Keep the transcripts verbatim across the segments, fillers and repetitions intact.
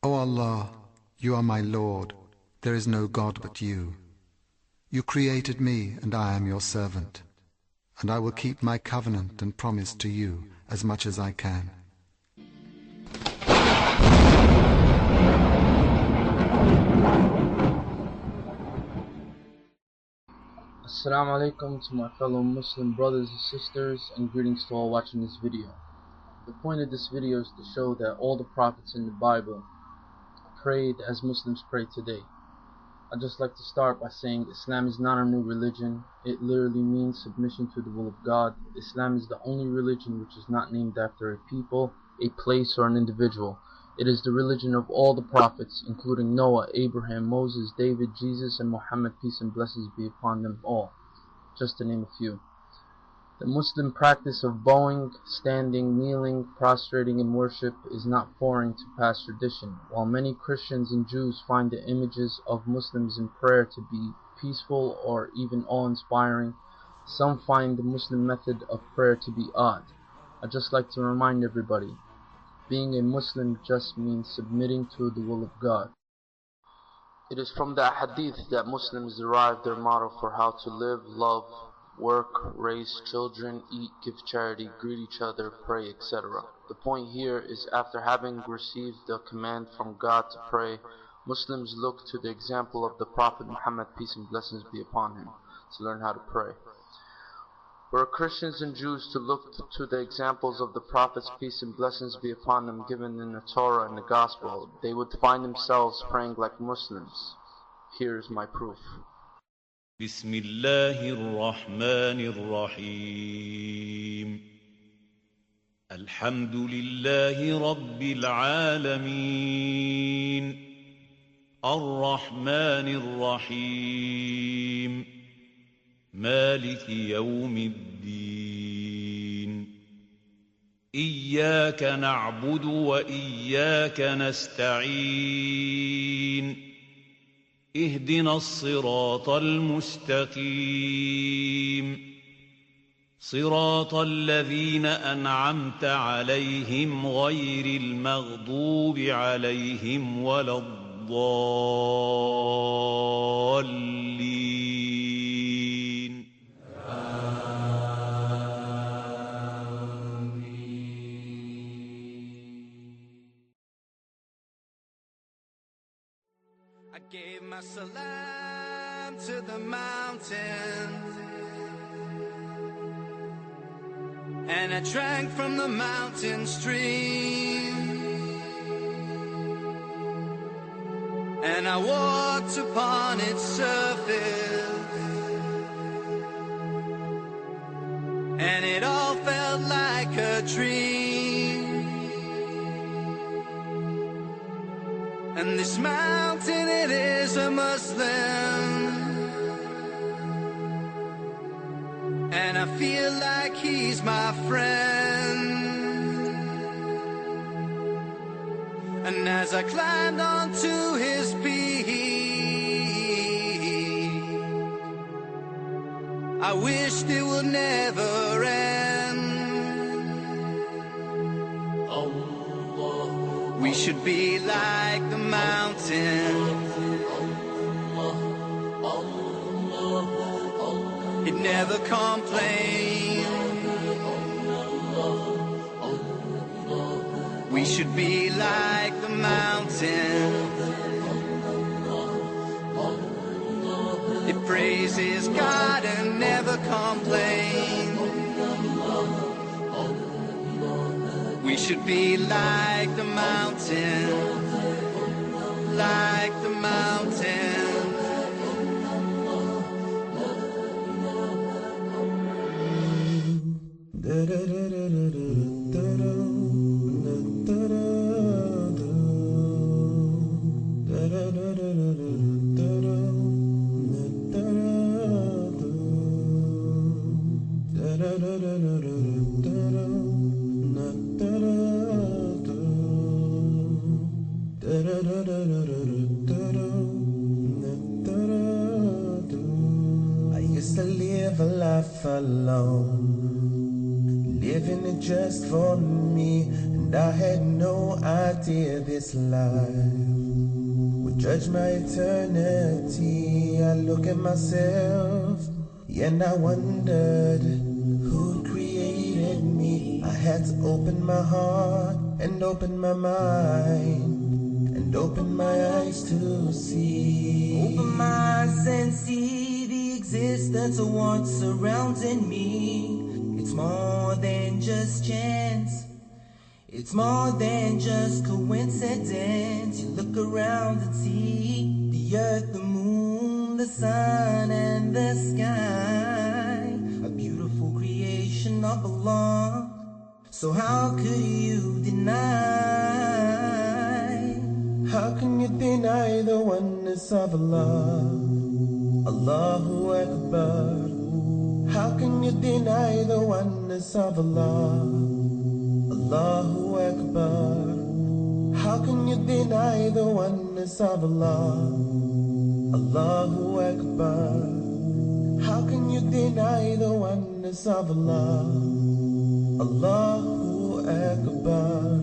O Allah, you are my Lord, there is no God but you. You created me, and I am your servant, and I will keep my covenant and promise to you as much as I can. Assalamu alaikum to my fellow Muslim brothers and sisters, and greetings to all watching this video. The point of this video is to show that all the prophets in the Bible prayed as Muslims pray today. I'd just like to start by saying Islam is not a new religion. It literally means submission to the will of God. Islam is the only religion which is not named after a people, a place, or an individual. It is the religion of all the prophets, including Noah, Abraham, Moses, David, Jesus, and Muhammad, peace and blessings be upon them all, just to name a few. The Muslim practice of bowing, standing, kneeling, prostrating in worship is not foreign to past tradition. While many Christians and Jews find the images of Muslims in prayer to be peaceful or even awe-inspiring, some find the Muslim method of prayer to be odd. I'd just like to remind everybody, being a Muslim just means submitting to the will of God. It is from the hadith that Muslims derive their motto for how to live, love, work, raise children, eat, give charity, greet each other, pray, et cetera. The point here is, after having received the command from God to pray, Muslims look to the example of the Prophet Muhammad, peace and blessings be upon him, to learn how to pray. Were Christians and Jews to look to the examples of the Prophets, peace and blessings be upon them, given in the Torah and the Gospel, they would find themselves praying like Muslims. Here is my proof. بسم الله الرحمن الرحيم الحمد لله رب العالمين الرحمن الرحيم مالك يوم الدين إياك نعبد وإياك نستعين اهدنا الصراط المستقيم صراط الذين أنعمت عليهم غير المغضوب عليهم ولا الضالين I gave my salam to the mountains, and I drank from the mountain stream, and I walked upon its surface, and it all felt like a dream. And this mountain, it is a Muslim, and I feel like he's my friend. And as I climbed onto his peak, I wished it would never end. We should be like the mountain. It never complains. We should be like the mountain. It praises God and never complains. We should be like the mountain, like the mountain. I used to live a life alone, living it just for me, and And I had no idea this life would judge my eternity. I look at myself, and I wondered who created me. I had to open my heart and open my mind and open my eyes to see. Open my eyes and see the existence of what's surrounding me. It's more than just chance. It's more than just coincidence. You look around and see the earth, the moon, the sun, and the sky. A beautiful creation of Allah. So how could you deny? How can you deny the oneness of Allah? Allahu Akbar. How can you deny the oneness of Allah? Allahu Akbar. How can you deny the oneness of Allah? Allahu Akbar. How can you deny the oneness of Allah? Allahu Akbar.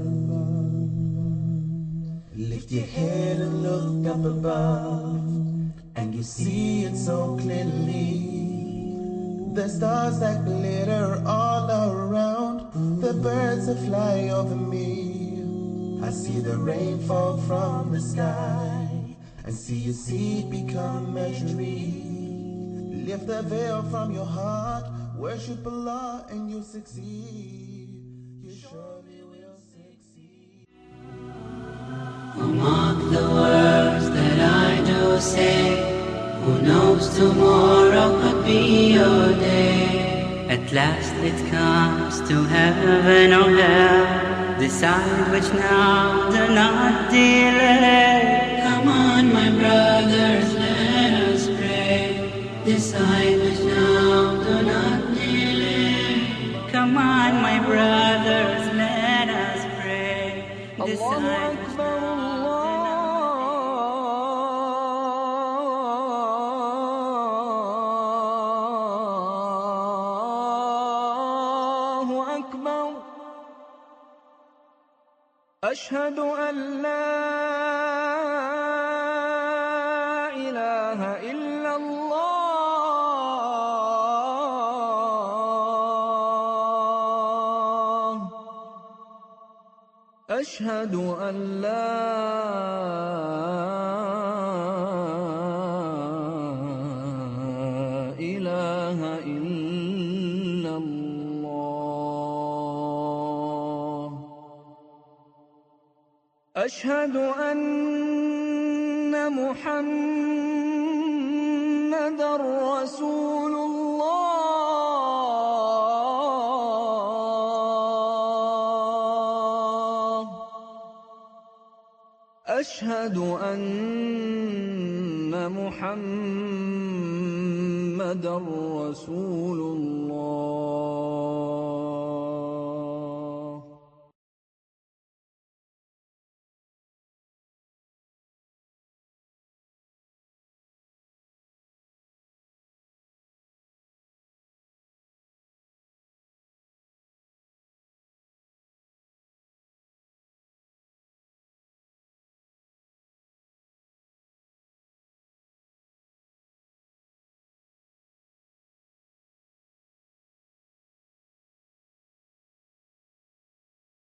Lift your head and look up above, and you see it so clearly. The stars that glitter all around, the birds that fly over me. I see the rain fall from the sky, and see your seed become a tree. Lift the veil from your heart, worship Allah and you succeed. You surely will succeed. Mark the words that I do say. Who knows tomorrow could be your day. At last it comes to heaven or hell. Decide which now, do not delay. Come on my brothers, let us pray. Decide which now, do not delay. Come on my brothers, let us pray. Decide which now. أشهد أن لا إله إلا الله. أشهد أن لا إله إلا الله. أشهد أن محمدًا رسول الله. أشهد أن محمدًا رسول الله.